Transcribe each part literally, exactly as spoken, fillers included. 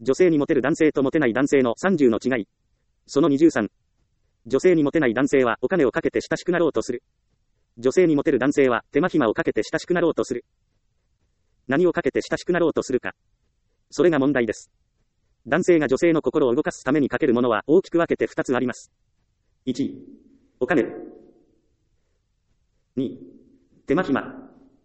女性にモテる男性とモテない男性のさんじゅうの違い。そのにじゅうさん。女性にモテない男性はお金をかけて親しくなろうとする。女性にモテる男性は手間暇をかけて親しくなろうとする。何をかけて親しくなろうとするか。それが問題です。男性が女性の心を動かすためにかけるものは大きく分けてふたつあります。いち、お金。に、手間暇。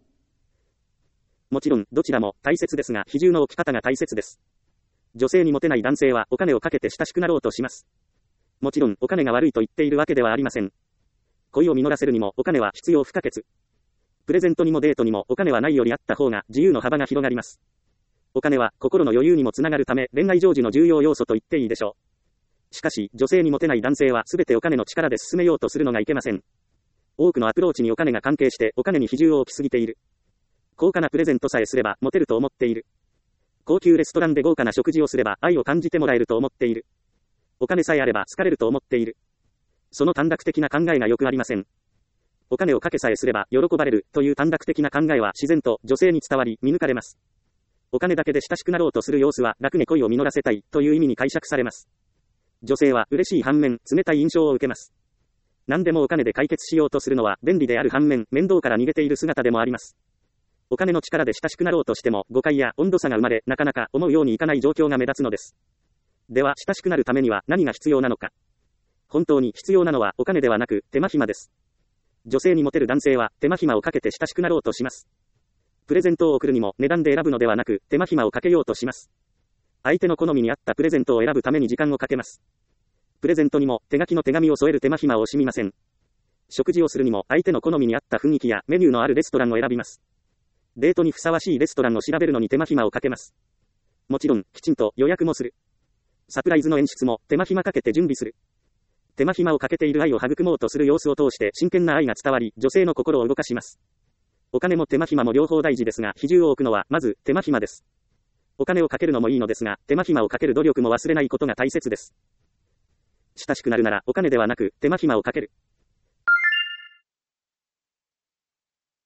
もちろん、どちらも大切ですが、比重の置き方が大切です。女性にモテない男性はお金をかけて親しくなろうとします。もちろん、お金が悪いと言っているわけではありません。恋を実らせるにもお金は必要不可欠。プレゼントにもデートにもお金はないよりあった方が自由の幅が広がります。お金は心の余裕にもつながるため恋愛成就の重要要素と言っていいでしょう。しかし、女性にモテない男性は全てお金の力で進めようとするのがいけません。多くのアプローチにお金が関係してお金に比重を置きすぎている。高価なプレゼントさえすればモテると思っている。高級レストランで豪華な食事をすれば愛を感じてもらえると思っている。お金さえあれば好かれると思っている。その短絡的な考えがよくありません。お金をかけさえすれば喜ばれるという短絡的な考えは自然と女性に伝わり見抜かれます。お金だけで親しくなろうとする様子は楽に恋を実らせたいという意味に解釈されます。女性は嬉しい反面冷たい印象を受けます。何でもお金で解決しようとするのは便利である反面面倒から逃げている姿でもあります。お金の力で親しくなろうとしても誤解や温度差が生まれなかなか思うようにいかない状況が目立つのです。では親しくなるためには何が必要なのか。本当に必要なのはお金ではなく手間暇です。女性にモテる男性は手間暇をかけて親しくなろうとします。プレゼントを贈るにも値段で選ぶのではなく手間暇をかけようとします。相手の好みに合ったプレゼントを選ぶために時間をかけます。プレゼントにも手書きの手紙を添える手間暇を惜しみません。食事をするにも相手の好みに合った雰囲気やメニューのあるレストランを選びます。デートにふさわしいレストランを調べるのに手間暇をかけます。もちろんきちんと予約もする。サプライズの演出も手間暇かけて準備する。手間暇をかけている愛を育もうとする様子を通して真剣な愛が伝わり、女性の心を動かします。お金も手間暇も両方大事ですが、比重を置くのはまず手間暇です。お金をかけるのもいいのですが、手間暇をかける努力も忘れないことが大切です。親しくなるならお金ではなく手間暇をかける。